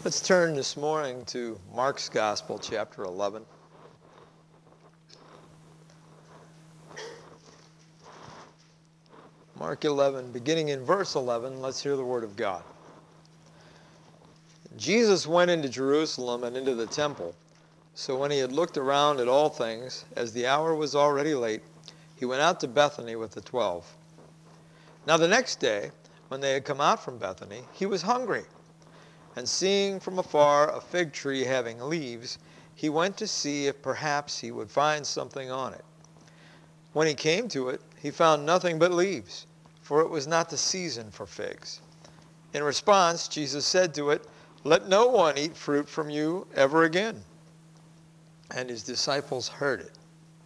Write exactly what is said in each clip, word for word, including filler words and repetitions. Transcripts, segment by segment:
Let's turn this morning to Mark's Gospel, chapter eleven. Mark eleven, beginning in verse eleven, let's hear the word of God. Jesus went into Jerusalem and into the temple. So when he had looked around at all things, as the hour was already late, he went out to Bethany with the twelve. Now the next day, when they had come out from Bethany, he was hungry. And seeing from afar a fig tree having leaves, he went to see if perhaps he would find something on it. When he came to it, he found nothing but leaves, for it was not the season for figs. In response, Jesus said to it, "Let no one eat fruit from you ever again." And his disciples heard it.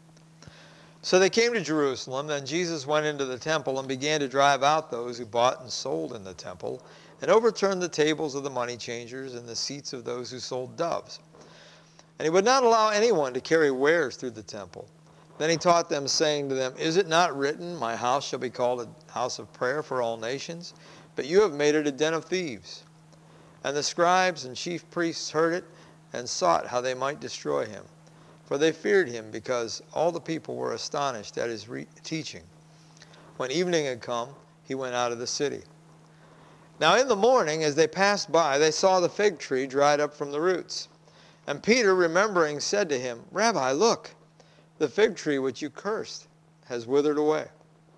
So they came to Jerusalem. Then Jesus went into the temple and began to drive out those who bought and sold in the temple, and overturned the tables of the money changers and the seats of those who sold doves. And he would not allow anyone to carry wares through the temple. Then he taught them, saying to them, "Is it not written, 'My house shall be called a house of prayer for all nations'? But you have made it a den of thieves." And the scribes and chief priests heard it, and sought how they might destroy him. For they feared him, because all the people were astonished at his re- teaching. When evening had come, he went out of the city. Now in the morning, as they passed by, they saw the fig tree dried up from the roots. And Peter, remembering, said to him, "Rabbi, look, the fig tree which you cursed has withered away."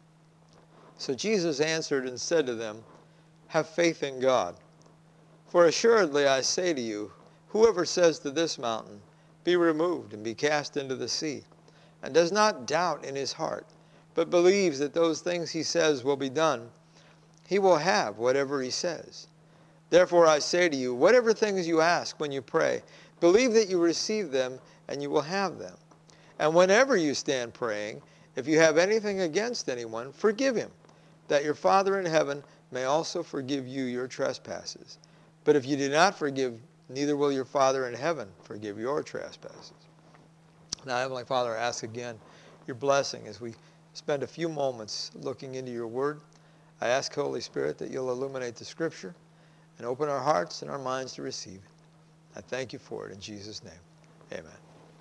So Jesus answered and said to them, "Have faith in God. For assuredly I say to you, whoever says to this mountain, 'Be removed and be cast into the sea,' and does not doubt in his heart, but believes that those things he says will be done, he will have whatever he says. Therefore I say to you, whatever things you ask when you pray, believe that you receive them, and you will have them. And whenever you stand praying, if you have anything against anyone, forgive him, that your Father in heaven may also forgive you your trespasses. But if you do not forgive, neither will your Father in heaven forgive your trespasses." Now, Heavenly Father, I ask again your blessing as we spend a few moments looking into your word. I ask, Holy Spirit, that you'll illuminate the Scripture and open our hearts and our minds to receive it. I thank you for it in Jesus' name. Amen.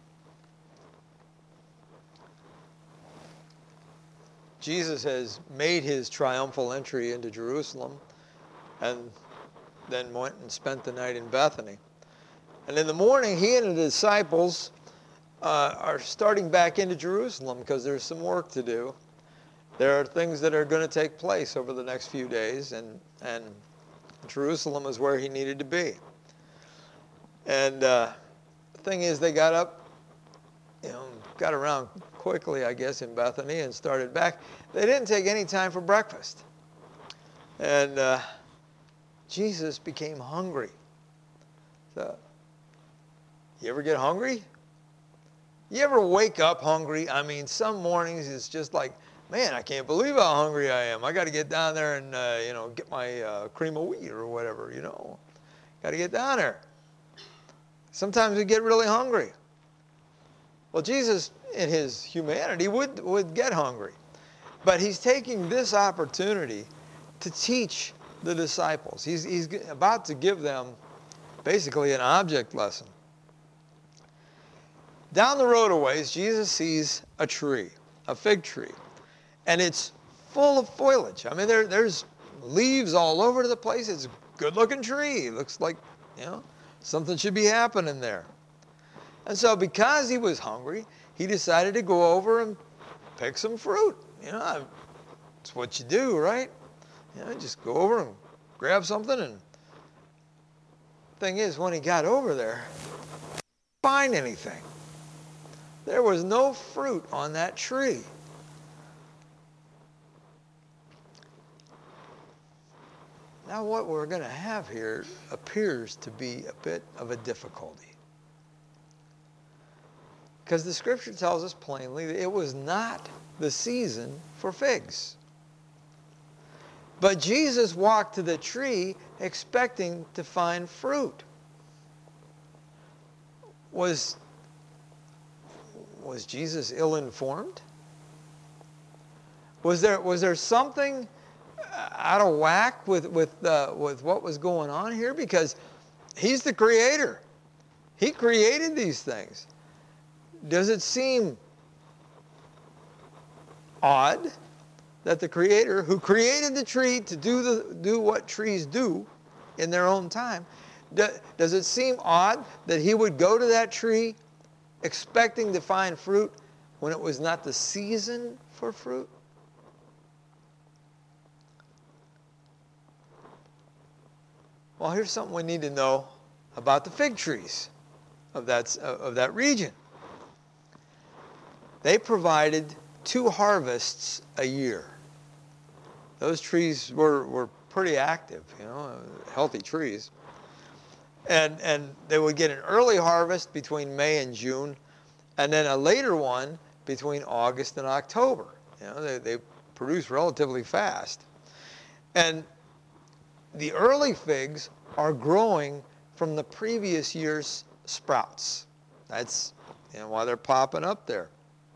Jesus has made his triumphal entry into Jerusalem and then went and spent the night in Bethany. And in the morning, he and the disciples uh, are starting back into Jerusalem because there's some work to do. There are things that are going to take place over the next few days, and, and Jerusalem is where he needed to be. And uh, the thing is, they got up, you know, got around quickly, I guess, in Bethany and started back. They didn't take any time for breakfast. And uh, Jesus became hungry. So, you ever get hungry? You ever wake up hungry? I mean, some mornings it's just like, man, I can't believe how hungry I am. I got to get down there and, uh, you know, get my uh, cream of wheat or whatever, you know. Got to get down there. Sometimes we get really hungry. Well, Jesus, in his humanity, would, would get hungry. But he's taking this opportunity to teach the disciples. He's, he's about to give them basically an object lesson. Down the road a ways, Jesus sees a tree, a fig tree. And it's full of foliage. I mean, there, there's leaves all over the place. It's a good-looking tree. It looks like, you know, something should be happening there. And so because he was hungry, he decided to go over and pick some fruit. You know, it's what you do, right? You know, just go over and grab something. And thing is, when he got over there, he didn't find anything. There was no fruit on that tree. Now what we're going to have here appears to be a bit of a difficulty. Because the Scripture tells us plainly that it was not the season for figs. But Jesus walked to the tree expecting to find fruit. Was, was Jesus ill-informed? Was there, was there something out of whack with with uh, with what was going on here? Because He's the creator. He created these things. Does it seem odd that the creator, who created the tree to do, the, do what trees do in their own time, do, does it seem odd that he would go to that tree expecting to find fruit when it was not the season for fruit? Well, here's something we need to know about the fig trees of that, of that region. They provided two harvests a year. Those trees were, were pretty active, you know, healthy trees. And, and they would get an early harvest between May and June, and then a later one between August and October. You know, they, they produce relatively fast. And the early figs are growing from the previous year's sprouts. That's, you know, why they're popping up there.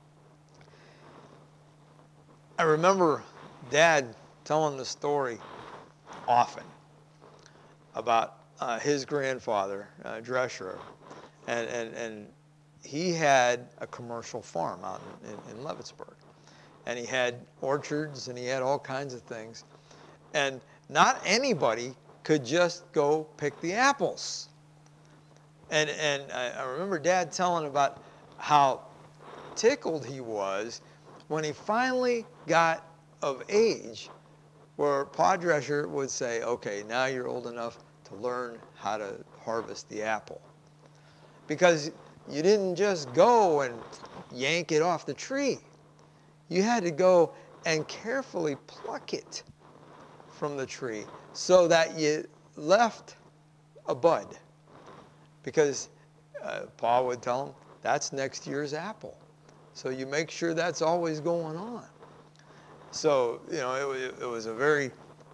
I remember Dad telling the story often about uh, his grandfather, uh, Drescher, and, and, and he had a commercial farm out in, in, in Leavittsburg. And he had orchards and he had all kinds of things. And not anybody could just go pick the apples. And, and I, I remember Dad telling about how tickled he was when he finally got of age, where Pa Drescher would say, okay, now you're old enough to learn how to harvest the apple. Because you didn't just go and yank it off the tree. You had to go and carefully pluck it from the tree so that you left a bud. Because uh, Pa would tell him, that's next year's apple. So you make sure that's always going on. So, you know, it, it was a very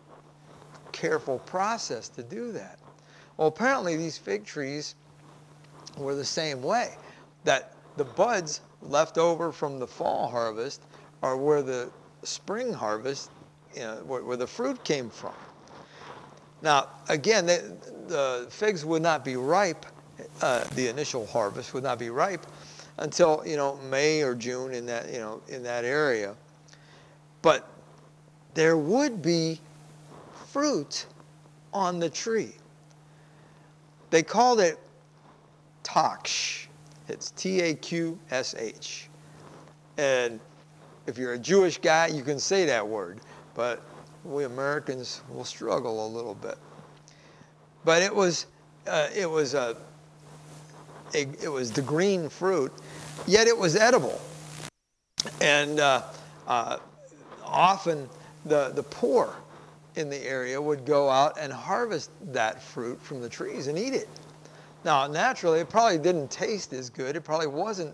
careful process to do that. Well, apparently these fig trees were the same way, that the buds left over from the fall harvest are where the spring harvest, you know, where, where the fruit came from. Now, again, they, the figs would not be ripe, uh, the initial harvest would not be ripe until, you know, May or June in that, you know, in that area. But there would be fruit on the tree. They called it taksh. It's T A Q S H. And if you're a Jewish guy, you can say that word. But we Americans will struggle a little bit. But it was, uh, it was a, a, it was the green fruit, yet it was edible. And uh, uh, often the, the poor in the area would go out and harvest that fruit from the trees and eat it. Now, naturally, it probably didn't taste as good. It probably wasn't,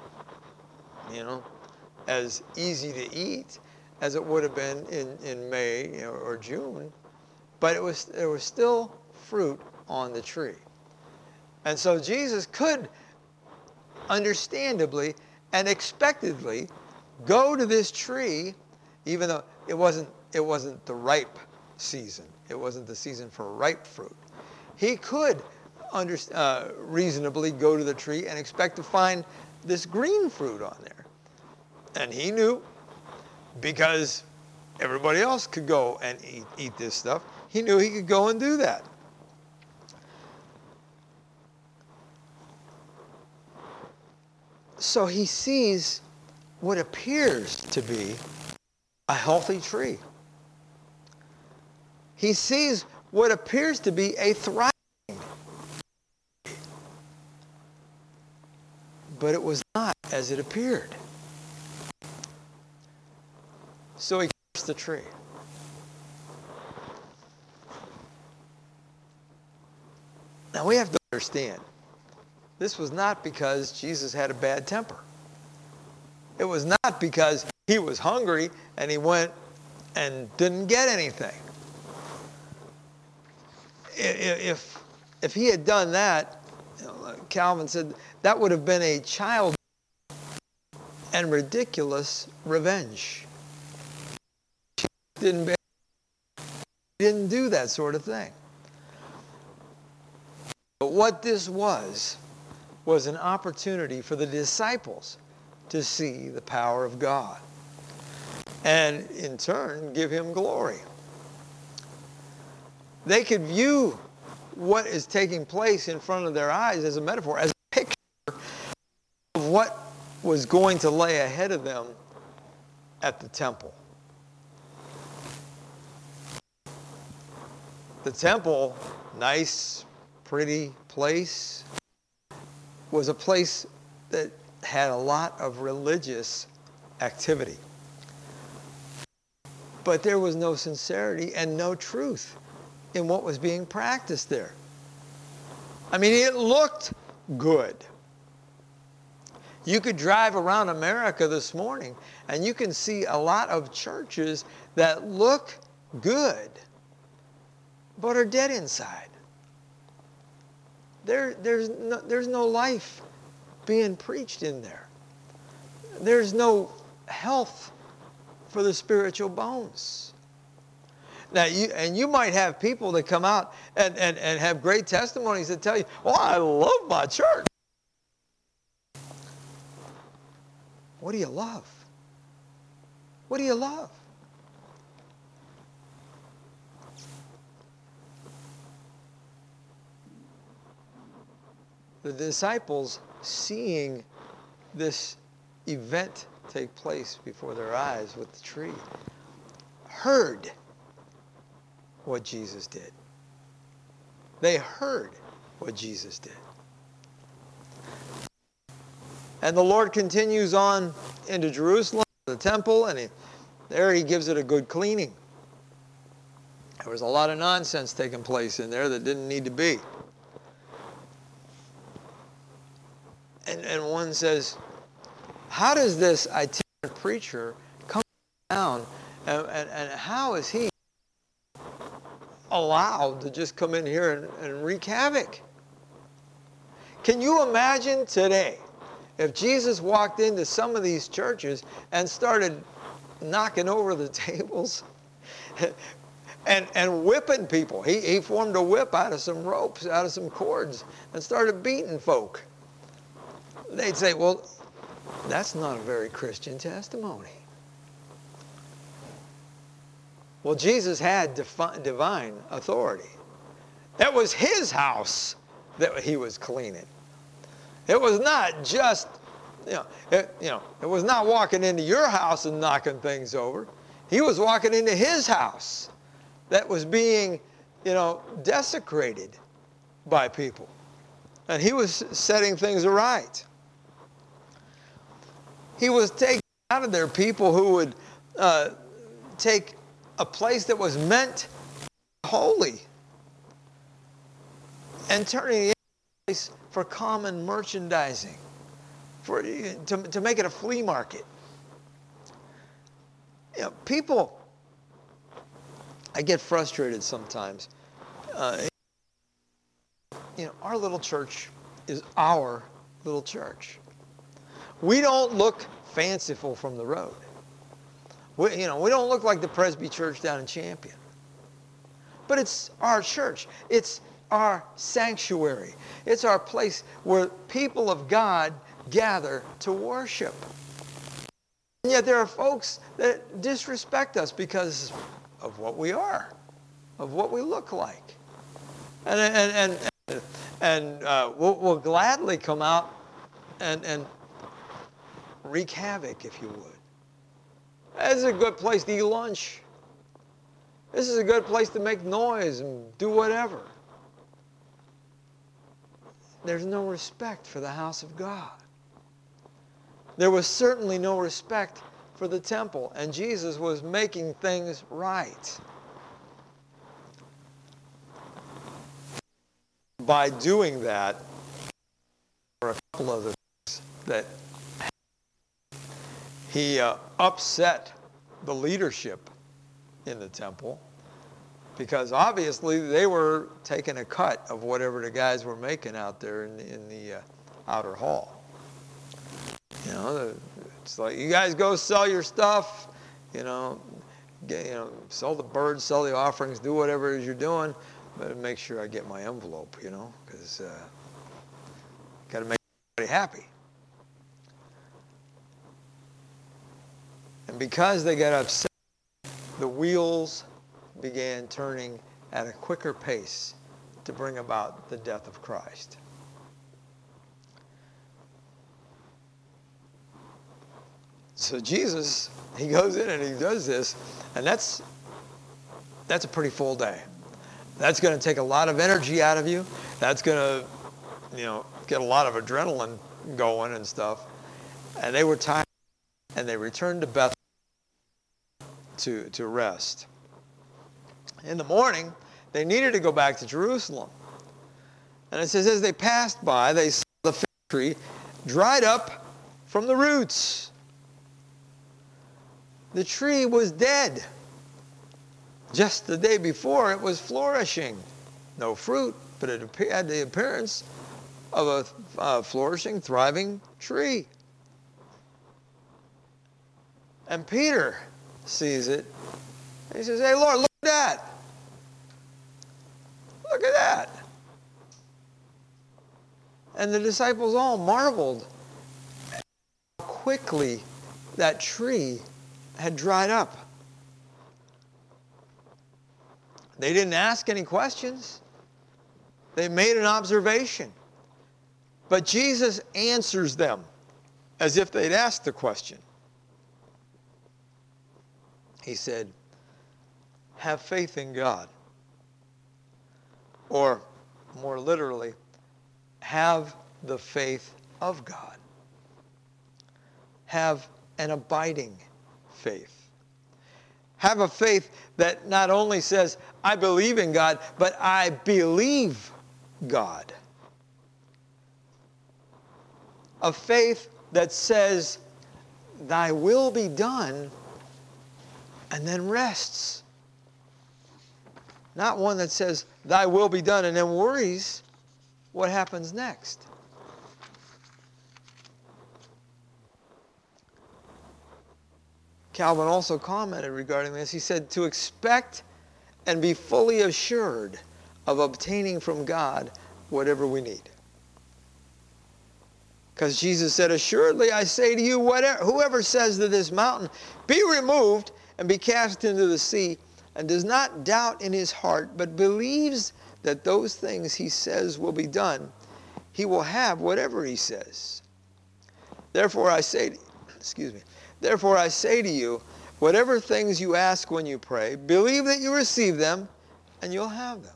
you know, as easy to eat as it would have been in, in May, you know, or June. But it was, there was still fruit on the tree. And so Jesus could, understandably and expectedly, go to this tree, even though it wasn't, it wasn't the ripe season. It wasn't the season for ripe fruit. He could under, uh, reasonably go to the tree and expect to find this green fruit on there. And he knew, because everybody else could go and eat, eat this stuff, he knew he could go and do that. So he sees what appears to be a healthy tree. He sees what appears to be a thriving tree. But it was not as it appeared. So he cursed the tree. Now we have to understand, this was not because Jesus had a bad temper. It was not because he was hungry and he went and didn't get anything. If, if he had done that, you know, Calvin said, that would have been a child and ridiculous revenge. He didn't, he didn't do that sort of thing. But what this was, was an opportunity for the disciples to see the power of God and in turn give him glory. They could view what is taking place in front of their eyes as a metaphor, as a picture of what was going to lay ahead of them at the temple. The temple, nice, pretty place, was a place that had a lot of religious activity. But there was no sincerity and no truth in what was being practiced there. I mean, it looked good. You could drive around America this morning and you can see a lot of churches that look good, but are dead inside. There, there's, no, there's no life being preached in there. There's no health for the spiritual bones. Now, you, and you might have people that come out and, and, and have great testimonies that tell you, well, I love my church. What do you love? What do you love? The disciples, seeing this event take place before their eyes with the tree, heard what Jesus did. They heard what Jesus did. And the Lord continues on into Jerusalem, the temple, and he, there he gives it a good cleaning. There was a lot of nonsense taking place in there that didn't need to be. And, and one says, how does this itinerant preacher come down, and, and, and how is he allowed to just come in here and, and wreak havoc? Can you imagine today if Jesus walked into some of these churches and started knocking over the tables and, and whipping people? He, he formed a whip out of some ropes, out of some cords, and started beating folk. They'd say, well, that's not a very Christian testimony. Well, Jesus had defi- divine authority. It was his house that he was cleaning. It was not just, you know, it, you know, it was not walking into your house and knocking things over. He was walking into his house that was being, you know, desecrated by people. And he was setting things right. He was taking out of there people who would uh, take a place that was meant holy and turning it into a place for common merchandising, for to, to make it a flea market. You know, people, I get frustrated sometimes. Uh, you know, our little church is our little church. We don't look fanciful from the road. We, you know, we don't look like the Presby Church down in Champion. But it's our church. It's our sanctuary. It's our place where people of God gather to worship. And yet there are folks that disrespect us because of what we are, of what we look like. And, and, and, and uh, we'll, we'll gladly come out and, and wreak havoc, if you would. This is a good place to eat lunch. This is a good place to make noise and do whatever. There's no respect for the house of God. There was certainly no respect for the temple, and Jesus was making things right. By doing that, there are a couple other things that he uh, upset the leadership in the temple because obviously they were taking a cut of whatever the guys were making out there in the, in the uh, outer hall. You know, it's like, you guys go sell your stuff, you know, get, you know, sell the birds, sell the offerings, do whatever it is you're doing, better make sure I get my envelope, you know, because uh, got to make everybody happy. And because they got upset, the wheels began turning at a quicker pace to bring about the death of Christ. So Jesus, he goes in and he does this, and that's that's a pretty full day. That's going to take a lot of energy out of you. That's going to, you know, get a lot of adrenaline going and stuff. And they were tired, and they returned to Bethany to, to rest. In the morning, they needed to go back to Jerusalem. And it says, as they passed by, they saw the fig tree dried up from the roots. The tree was dead. Just the day before, it was flourishing. No fruit, but it had the appearance of a uh, flourishing, thriving tree. And Peter sees it. And he says, hey, Lord, look at that. Look at that. And the disciples all marveled how quickly that tree had dried up. They didn't ask any questions. They made an observation. But Jesus answers them as if they'd asked the question. He said, have faith in God. Or, more literally, have the faith of God. Have an abiding faith. Have a faith that not only says, I believe in God, but I believe God. A faith that says, thy will be done, and then rests. Not one that says, thy will be done, and then worries what happens next. Calvin also commented regarding this. He said, to expect and be fully assured of obtaining from God whatever we need. Because Jesus said, assuredly I say to you, whatever, whoever says to this mountain, be removed and be cast into the sea, and does not doubt in his heart, but believes that those things he says will be done, he will have whatever he says. Therefore I say, to, excuse me, Therefore I say to you, whatever things you ask when you pray, believe that you receive them, and you'll have them.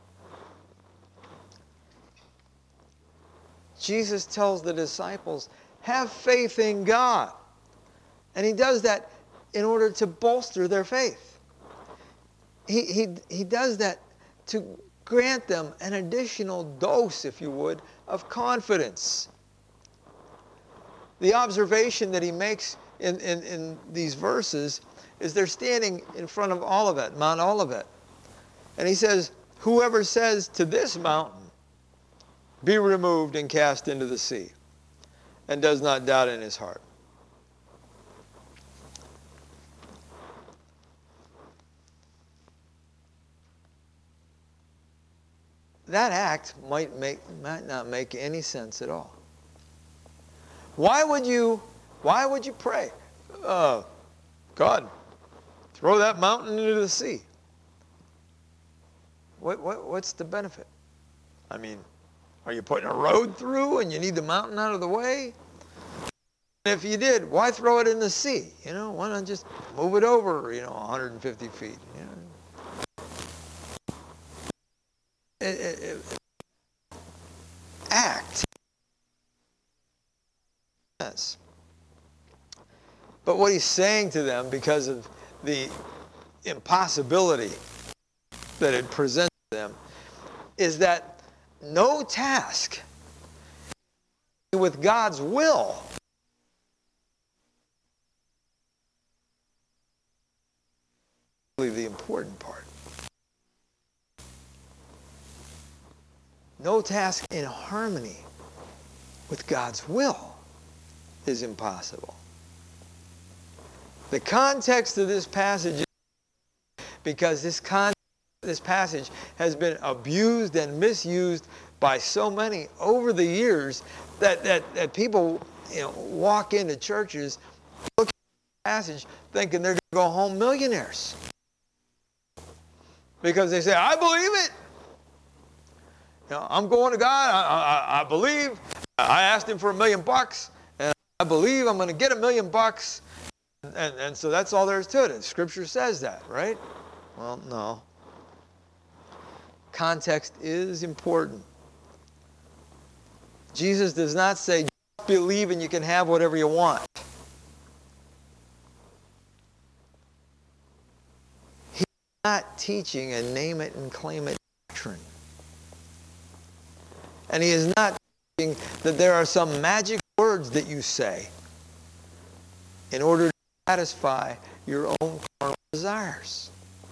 Jesus tells the disciples, have faith in God. And he does that in order to bolster their faith. He, he, he does that to grant them an additional dose, if you would, of confidence. The observation that he makes in, in, in these verses is they're standing in front of Olivet, Mount Olivet. And he says, whoever says to this mountain, be removed and cast into the sea, and does not doubt in his heart. That act might make might not make any sense at all. Why would you why would you pray? Uh, God, throw that mountain into the sea. What what what's the benefit? I mean, are you putting a road through and you need the mountain out of the way? And if you did, why throw it in the sea? You know, why not just move it over, you know, one hundred fifty feet? You know? It, it, it, act. Yes. But what he's saying to them, because of the impossibility that it presents to them, is that no task with God's will is the important part. No task in harmony with God's will is impossible. The context of this passage is because this context this passage has been abused and misused by so many over the years that, that, that people, you know, walk into churches, look at the passage, thinking they're going to go home millionaires. Because they say, I believe it. You know, I'm going to God. I, I, I believe. I asked him for a million bucks, and I believe I'm going to get a million bucks. And, and so that's all there is to it. Scripture says that, right? Well, no. Context is important. Jesus does not say, just believe and you can have whatever you want. He's not teaching a name it and claim it doctrine. And he is not teaching that there are some magic words that you say in order to satisfy your own carnal desires.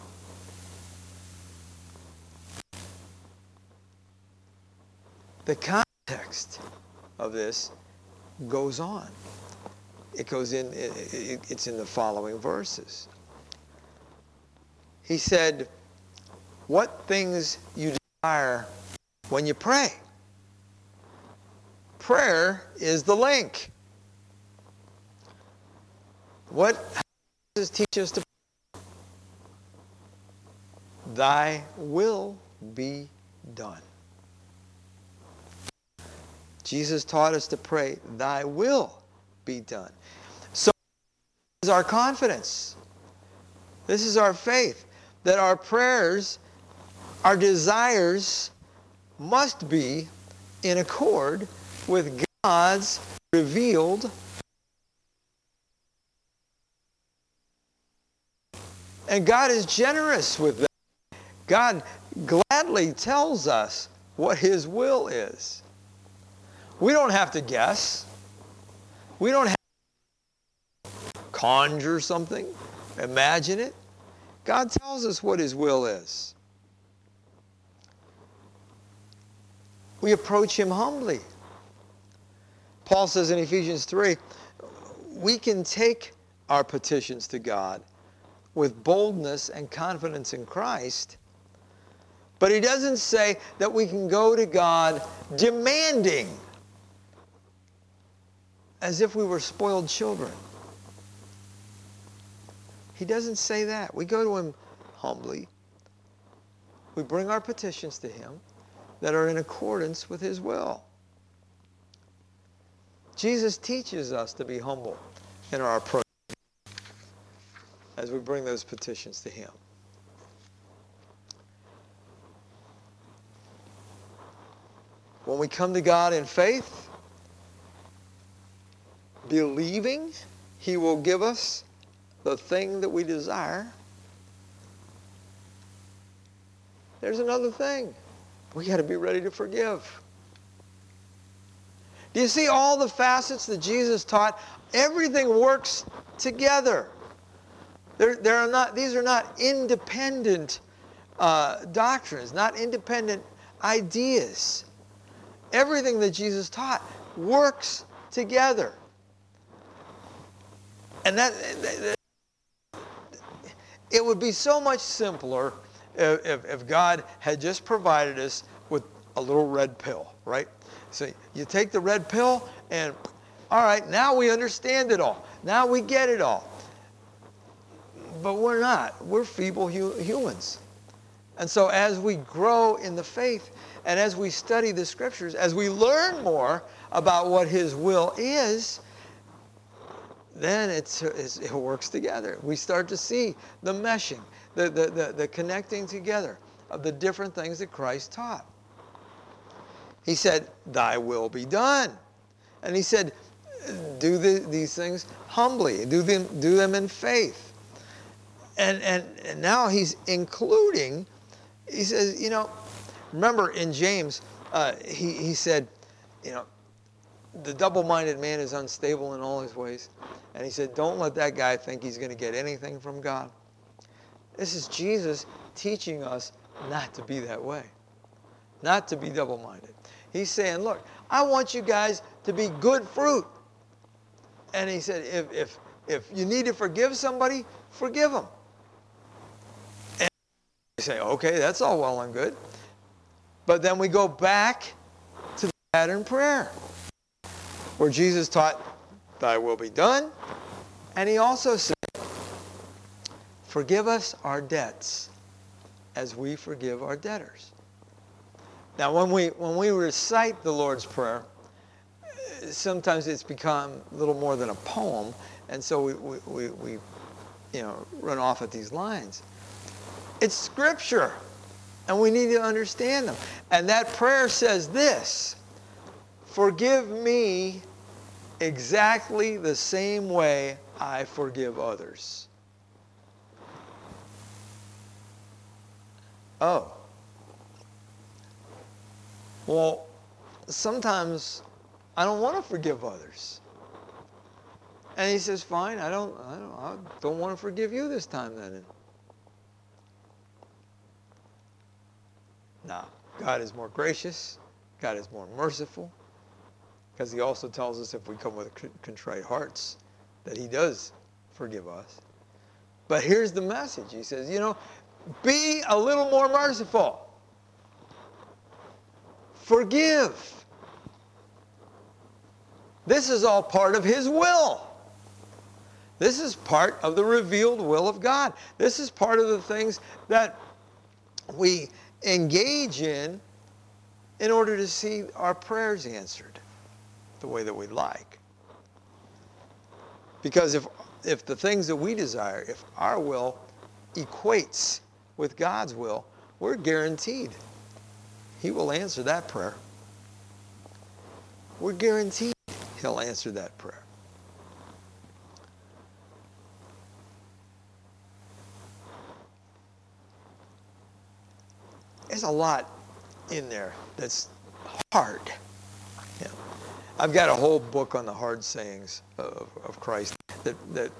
The context of this goes on. It goes in, it, it, it's in the following verses. He said, what things you desire when you pray. Prayer is the link. What does Jesus teach us to pray? Thy will be done. Jesus taught us to pray, thy will be done. So this is our confidence. This is our faith, that our prayers, our desires must be in accord with God's revealed and God is generous with that. God gladly tells us what his will is. We don't have to guess. We don't have to conjure something, imagine it. God tells us what his will is. We approach him humbly. Paul says in Ephesians three, we can take our petitions to God with boldness and confidence in Christ, but he doesn't say that we can go to God demanding, as if we were spoiled children. He doesn't say that. We go to him humbly. We bring our petitions to him that are in accordance with his will. Jesus teaches us to be humble in our approach as we bring those petitions to him. When we come to God in faith, believing he will give us the thing that we desire, there's another thing. We got to be ready to forgive. Do you see all the facets that Jesus taught? Everything works together. There, there are not, these are not independent uh, doctrines, not independent ideas. Everything that Jesus taught works together. And that, that it would be so much simpler if, if God had just provided us with a little red pill, right? So you take the red pill and, all right, now we understand it all. Now we get it all. But we're not. We're feeble hu- humans. And so as we grow in the faith and as we study the Scriptures, as we learn more about what his will is, then it's, it's, it works together. We start to see the meshing, the, the, the, the connecting together of the different things that Christ taught. He said, thy will be done. And he said, do the, these things humbly. Do them, do them in faith. And, and, and now he's including, he says, you know, remember in James, uh, he, he said, you know, the double-minded man is unstable in all his ways. And he said, don't let that guy think he's going to get anything from God. This is Jesus teaching us not to be that way. Not to be double-minded. He's saying, look, I want you guys to be good fruit. And he said, if, if, if you need to forgive somebody, forgive them. And You say, okay, that's all well and good. But then we go back to the pattern prayer, where Jesus taught, thy will be done. And he also said, forgive us our debts as we forgive our debtors. Now, when we when we recite the Lord's Prayer, sometimes it's become a little more than a poem, and so we, we, we, we you know, run off at these lines. It's Scripture, and we need to understand them. And that prayer says this, forgive me exactly the same way I forgive others. Oh. Well, sometimes I don't want to forgive others. And he says, fine, I don't, I don't, I don't want to forgive you this time then. No, God is more gracious. God is more merciful. Because he also tells us if we come with contrite hearts, that he does forgive us. But here's the message. He says, you know, be a little more merciful. Forgive. This is all part of his will. This is part of the revealed will of God. This is part of the things that we engage in in order to see our prayers answered the way that we like. Because if, if the things that we desire, if our will equates with God's will, we're guaranteed he will answer that prayer. We're guaranteed he'll answer that prayer. There's a lot in there that's hard. Yeah. I've got a whole book on the hard sayings of, of Christ that, that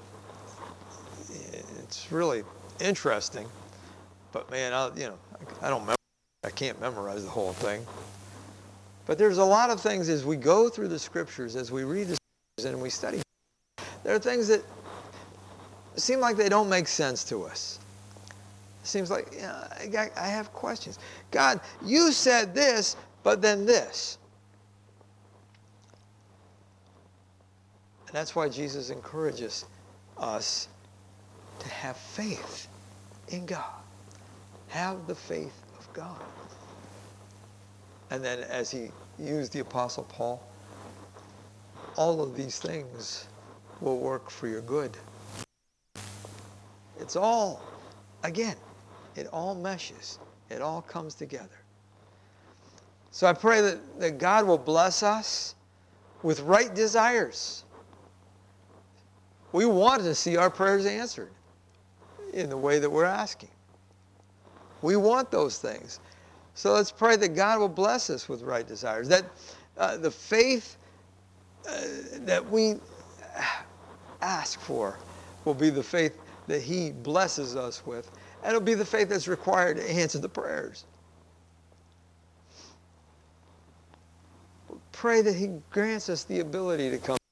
it's really interesting. But man, I, you know, I don't memorize, I can't memorize the whole thing. But there's a lot of things as we go through the Scriptures, as we read the Scriptures and we study, there are things that seem like they don't make sense to us. It seems like, you know, I, I have questions. God, you said this, but then this. And that's why Jesus encourages us to have faith in God. Have the faith of God. And then as he used the Apostle Paul, all of these things will work for your good. It's all, again, it all meshes. It all comes together. So I pray that, that God will bless us with right desires. We want to see our prayers answered in the way that we're asking. We want those things. So let's pray that God will bless us with right desires. That uh, the faith uh, that we ask for will be the faith that he blesses us with. And it'll be the faith that's required to answer the prayers. Pray that he grants us the ability to come.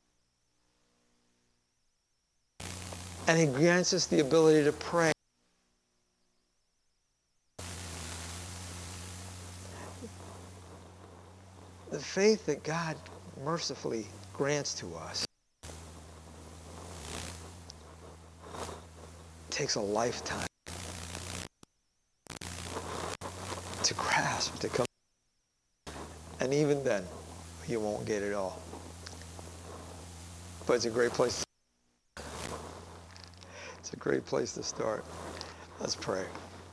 And he grants us the ability to pray. The faith that God mercifully grants to us takes a lifetime to grasp, to come. And even then, you won't get it all. But it's a great place. It's a great place to start. Let's pray.